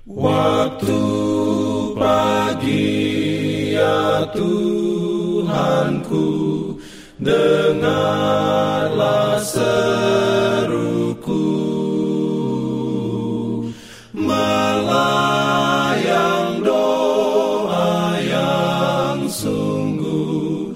Waktu pagi ya Tuhanku, dengarlah seruku, melayang doa yang sungguh,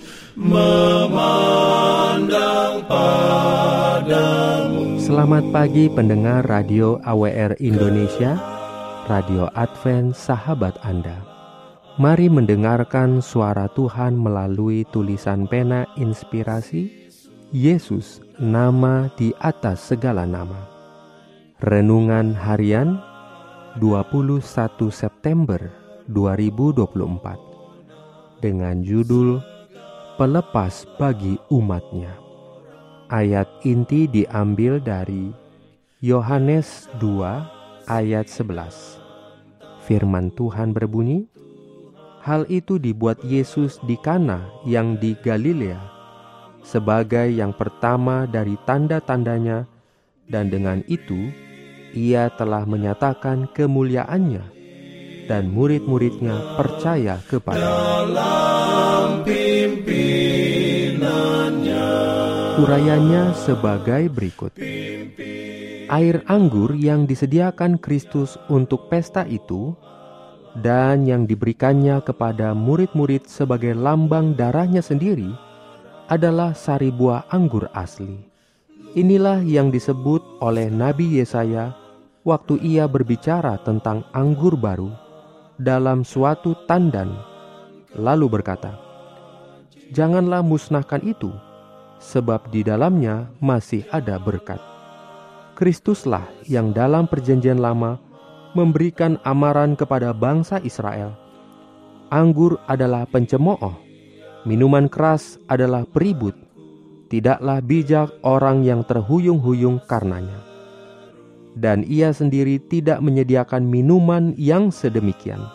memandang padamu. Selamat pagi pendengar Radio AWR Indonesia, Radio Advent Sahabat Anda. Mari mendengarkan suara Tuhan melalui tulisan pena inspirasi Yesus, nama di atas segala nama. Renungan harian 21 September 2024 dengan judul Pelepas bagi umatnya. Ayat inti diambil dari Yohanes 2 ayat 11. Firman Tuhan berbunyi, hal itu dibuat Yesus di Kana yang di Galilea sebagai yang pertama dari tanda-tandanya, dan dengan itu ia telah menyatakan kemuliaannya, dan murid-muridnya percaya kepadanya. Urayanya sebagai berikut. Air anggur yang disediakan Kristus untuk pesta itu dan yang diberikannya kepada murid-murid sebagai lambang darahnya sendiri adalah sari buah anggur asli. Inilah yang disebut oleh Nabi Yesaya waktu ia berbicara tentang anggur baru dalam suatu tandan, lalu berkata, "Janganlah musnahkan itu, sebab di dalamnya masih ada berkat." Kristuslah yang dalam perjanjian lama memberikan amaran kepada bangsa Israel. Anggur adalah pencemooh, minuman keras adalah peribut, tidaklah bijak orang yang terhuyung-huyung karenanya. Dan ia sendiri tidak menyediakan minuman yang sedemikian.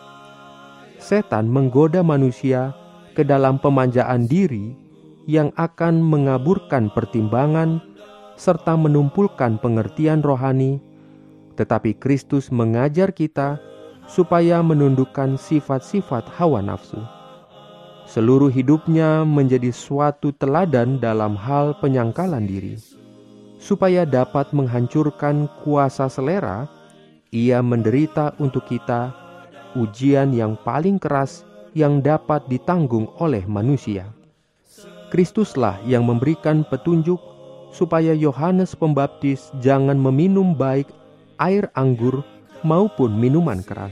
Setan menggoda manusia ke dalam pemanjaan diri yang akan mengaburkan pertimbangan serta menumpulkan pengertian rohani, tetapi Kristus mengajar kita supaya menundukkan sifat-sifat hawa nafsu. Seluruh hidupnya menjadi suatu teladan dalam hal penyangkalan diri. Supaya dapat menghancurkan kuasa selera, ia menderita untuk kita ujian yang paling keras yang dapat ditanggung oleh manusia. Kristuslah yang memberikan petunjuk supaya Yohanes Pembaptis jangan meminum baik air anggur maupun minuman keras.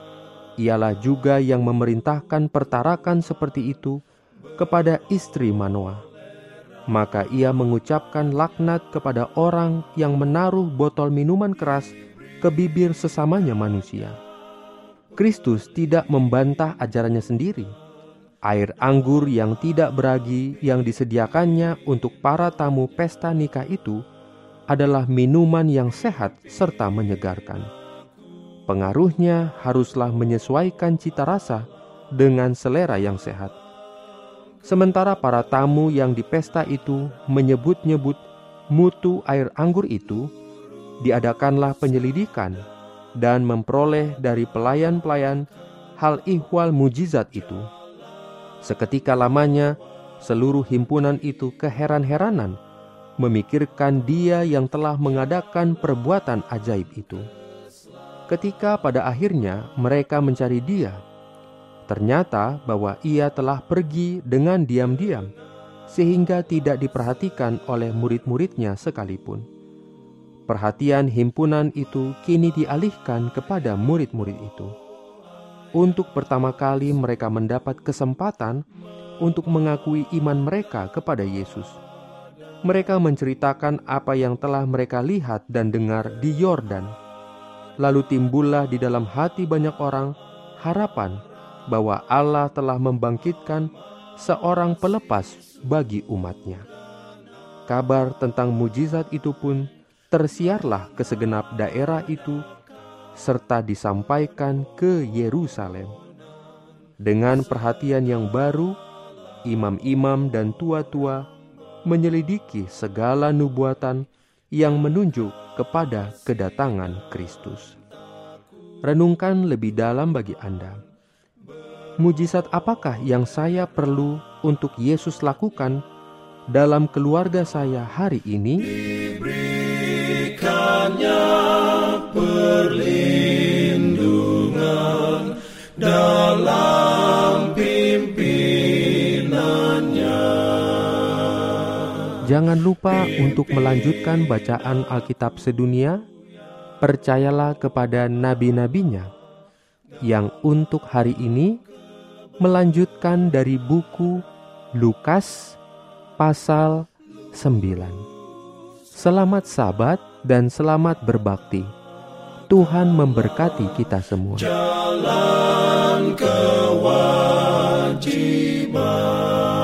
Ialah juga yang memerintahkan pertarakan seperti itu kepada istri Manoa. Maka ia mengucapkan laknat kepada orang yang menaruh botol minuman keras ke bibir sesamanya manusia. Kristus tidak membantah ajarannya sendiri. Air anggur yang tidak beragi yang disediakannya untuk para tamu pesta nikah itu adalah minuman yang sehat serta menyegarkan. Pengaruhnya haruslah menyesuaikan cita rasa dengan selera yang sehat. Sementara para tamu yang di pesta itu menyebut-nyebut mutu air anggur itu, diadakanlah penyelidikan dan memperoleh dari pelayan-pelayan hal ihwal mujizat itu. Seketika lamanya, seluruh himpunan itu keheran-heranan memikirkan dia yang telah mengadakan perbuatan ajaib itu. Ketika pada akhirnya mereka mencari dia, ternyata bahwa ia telah pergi dengan diam-diam, sehingga tidak diperhatikan oleh murid-muridnya sekalipun. Perhatian himpunan itu kini dialihkan kepada murid-murid itu. Untuk pertama kali mereka mendapat kesempatan untuk mengakui iman mereka kepada Yesus. Mereka menceritakan apa yang telah mereka lihat dan dengar di Yordan. Lalu timbullah di dalam hati banyak orang harapan bahwa Allah telah membangkitkan seorang pelepas bagi umatnya. Kabar tentang mujizat itu pun tersiarlah ke segenap daerah itu, serta disampaikan ke Yerusalem. Dengan perhatian yang baru, imam-imam dan tua-tua menyelidiki segala nubuatan yang menunjuk kepada kedatangan Kristus. renungkan lebih dalam bagi Anda. Mujizat apakah yang saya perlu untuk Yesus lakukan dalam keluarga saya hari ini? Diberikannya perlindungan dalam pimpinannya. Jangan lupa untuk melanjutkan bacaan Alkitab sedunia. Percayalah kepada nabi-nabinya yang untuk hari ini melanjutkan dari buku Lukas pasal 9. Selamat Sabat dan selamat berbakti. Tuhan memberkati kita semua. Jalan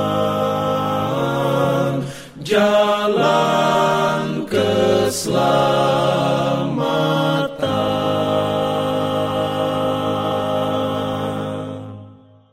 kewajiban, jalan keselamatan.